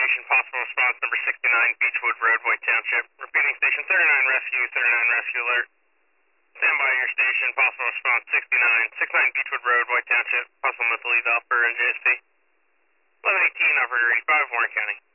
station, possible response number 69, Beechwood Road, White Township. Repeating station 39 rescue, 39 rescue alert. Stand by your station, possible response 69, 69 Beechwood Road, White Township. Possible mental lead operator NJST. 1118, operator 85, Warren County.